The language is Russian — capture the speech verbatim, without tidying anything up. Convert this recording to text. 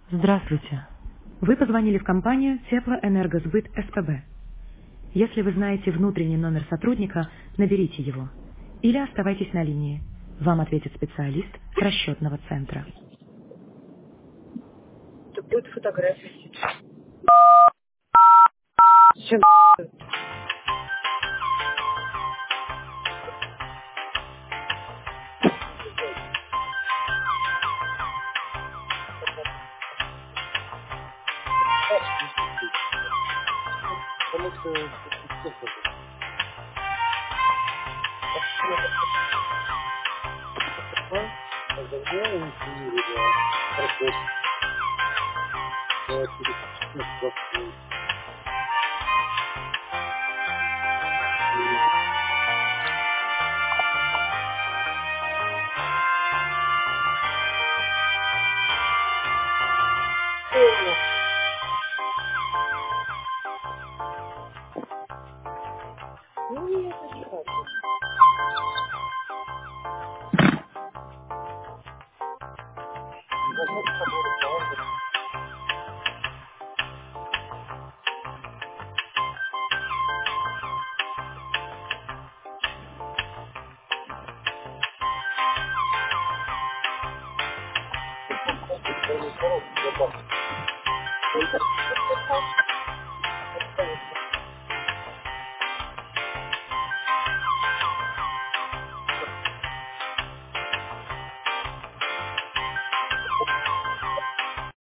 Здравствуйте. Вы позвонили в компанию Теплоэнергосбыт СПБ. Если вы знаете внутренний номер сотрудника, наберите его. Или оставайтесь на линии. Вам ответит специалист расчетного центра. Это будет фотография. Чем? Потому что давно инициировала процесс э, перестройки. Ну, нет, это так. Должно быть собой разговаривать.